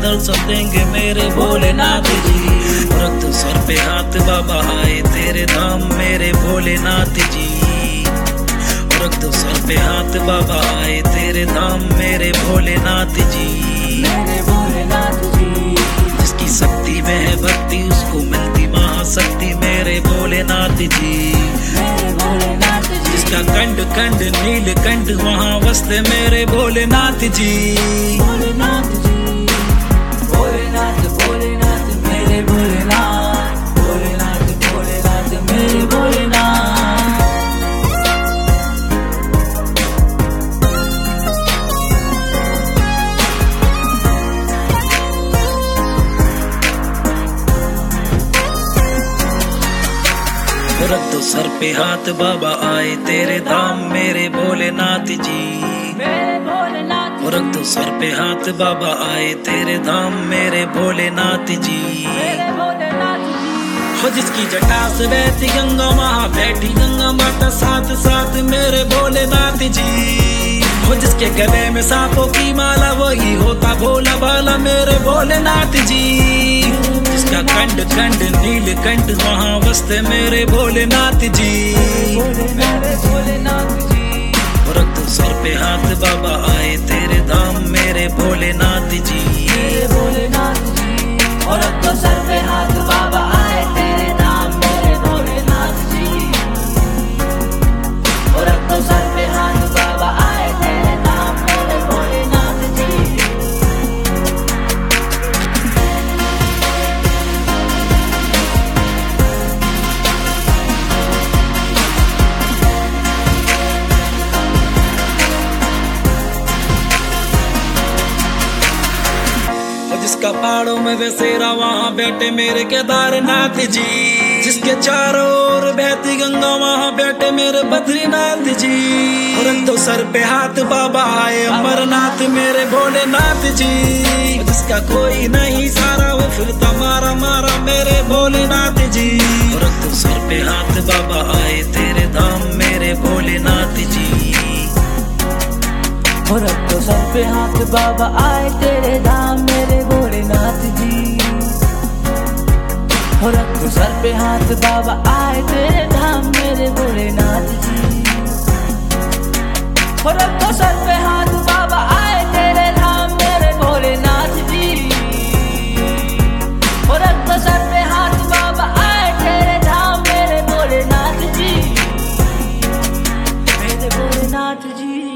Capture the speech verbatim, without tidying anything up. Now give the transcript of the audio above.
दर्शन देंगे मेरे भोलेनाथ जी। रख दो सर पे हाथ बाबा आए तेरे धाम मेरे भोलेनाथ जी। रख दो सर पे हाथ बाबा आए तेरे धाम मेरे भोलेनाथ जी। मेरे भोलेनाथ जी। जिसकी शक्ति में है भक्ति उसको मिलती महाशक्ति मेरे भोलेनाथ जी। मेरे भोलेनाथ जी। जिसका कंड कंड नील कंठ वहाँ बसते मेरे भोलेनाथ जी। भोलेनाथ जी। भोलेनाथ भोलेनाथ मेरे भोलेनाथ। भोलेनाथ भोलेनाथ मेरे भोलेनाथ। रख दो सर पे हाथ बाबा आए तेरे धाम मेरे भोलेनाथ जी। मेरे भोलेनाथ। रख दो सर पे हाथ बाबा आए तेरे धाम मेरे भोलेनाथ जी। मेरे भोलेनाथ जी। हो जिसकी जटा से बहती गंगा वहाँ बैठी गंगा माता साथ साथ मेरे भोलेनाथ जी। हो जिसके गले में सांपों की माला वही होता भोला भाला मेरे भोलेनाथ जी। जिसका कंड कंड नील कंठ वहाँ बसते मेरे भोलेनाथ जी। मेरे भोलेनाथ जी। रख दो सर पे हाथ बाबा आए तेरे धाम मेरे भोलेनाथ जी। मेरे भोलेनाथ जी। और रख दो सर पे हाथ बाबा आए तेरे धाम मेरे भोलेनाथ जी। और रख दो सर पे हाथ बाबा आए तेरे धाम मेरे भोलेनाथ जी। जिसका पहाड़ों में बसेरा वहाँ बैठे मेरे केदारनाथ जी। जिसके चारों ओर बहती गंगा वहाँ बैठे मेरे बद्रीनाथ जी। रख दो सर पे हाथ बाबा आए अमरनाथ मेरे भोलेनाथ जी। जिसका कोई नहीं सारा वो फिरता मारा मारा मेरे भोलेनाथ जी। रख दो सर पे हाथ बाबा आए तेरे धाम मेरे भोलेनाथ जी। और रख दो सर पे हाथ बाबा आए तेरे धाम मेरे भोलेनाथ जी। और रख दो सर पे हाथ बाबा आए तेरे धाम मेरे भोलेनाथ जी। और रख दो सर पे हाथ बाबा आए तेरे धाम मेरे भोलेनाथ जी। और रख दो सर पे हाथ बाबा आए तेरे धाम मेरे भोलेनाथ जी। मेरे भोलेनाथ जी।